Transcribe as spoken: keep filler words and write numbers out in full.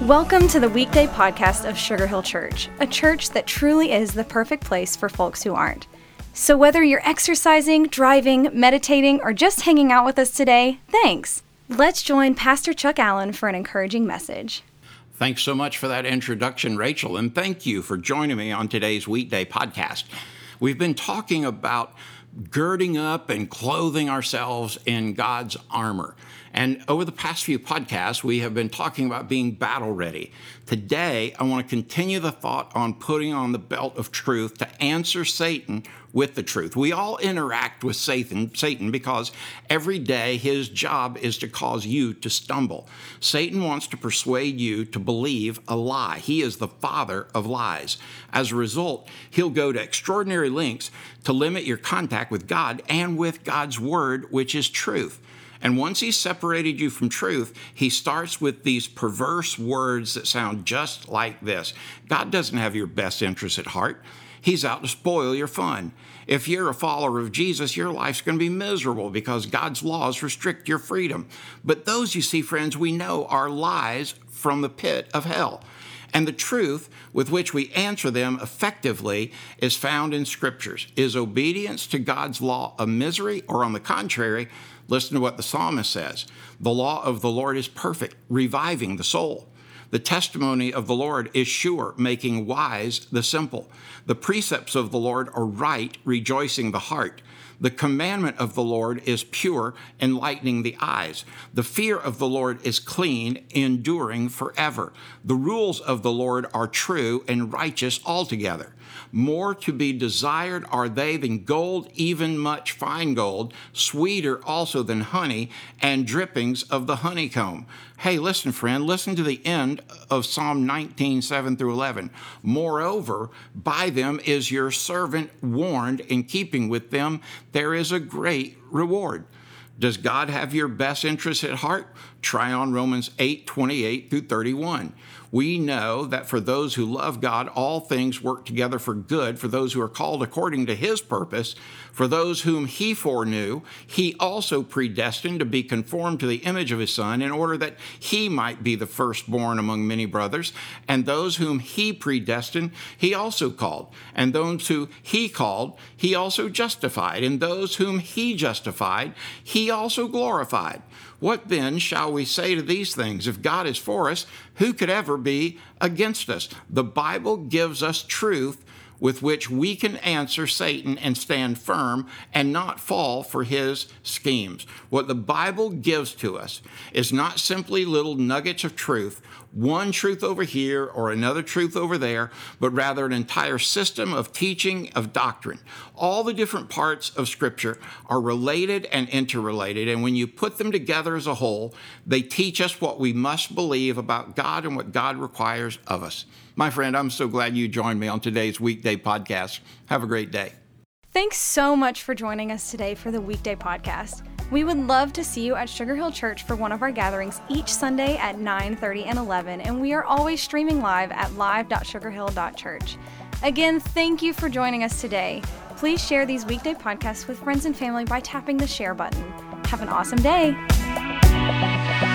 Welcome to the weekday podcast of Sugar Hill Church, a church that truly is the perfect place for folks who aren't. So whether you're exercising, driving, meditating, or just hanging out with us today, thanks. Let's join Pastor Chuck Allen for an encouraging message. Thanks so much for that introduction, Rachel, and thank you for joining me on today's weekday podcast. We've been talking about girding up and clothing ourselves in God's armor. And over the past few podcasts, we have been talking about being battle ready. Today, I want to continue the thought on putting on the belt of truth to answer Satan with the truth. We all interact with Satan, Satan because every day his job is to cause you to stumble. Satan wants to persuade you to believe a lie. He is the father of lies. As a result, he'll go to extraordinary lengths to limit your contact with God and with God's word, which is truth. And once he's separated you from truth, he starts with these perverse words that sound just like this. God doesn't have your best interests at heart. He's out to spoil your fun. If you're a follower of Jesus, your life's going to be miserable because God's laws restrict your freedom. But those, you see, friends, we know are lies from the pit of hell. And the truth with which we answer them effectively is found in Scriptures. Is obedience to God's law a misery, or on the contrary, listen to what the psalmist says. The law of the Lord is perfect, reviving the soul. The testimony of the Lord is sure, making wise the simple. The precepts of the Lord are right, rejoicing the heart. The commandment of the Lord is pure, enlightening the eyes. The fear of the Lord is clean, enduring forever. The rules of the Lord are true and righteous altogether. More to be desired are they than gold, even much fine gold, sweeter also than honey, and drippings of the honeycomb. Hey, listen, friend, listen to the end of Psalm nineteen, seven through eleven. Moreover, by them is your servant warned. In keeping with them, there is a great reward. Does God have your best interests at heart? Try on Romans eight, twenty-eight through thirty-one. We know that for those who love God, all things work together for good, for those who are called according to his purpose. For those whom he foreknew, he also predestined to be conformed to the image of his Son, in order that he might be the firstborn among many brothers. And those whom he predestined, he also called. And those who he called, he also justified. And those whom he justified, he also glorified. What then shall we say to these things? If God is for us, who could ever be against us? The Bible gives us truth with which we can answer Satan and stand firm and not fall for his schemes. What the Bible gives to us is not simply little nuggets of truth, one truth over here or another truth over there, but rather an entire system of teaching, of doctrine. All the different parts of Scripture are related and interrelated, and when you put them together as a whole, they teach us what we must believe about God and what God requires of us. My friend, I'm so glad you joined me on today's weekday podcast. Have a great day. Thanks so much for joining us today for the weekday podcast. We would love to see you at Sugar Hill Church for one of our gatherings each Sunday at nine thirty and eleven, and we are always streaming live at live dot sugar hill dot church. Again, thank you for joining us today. Please share these weekday podcasts with friends and family by tapping the share button. Have an awesome day.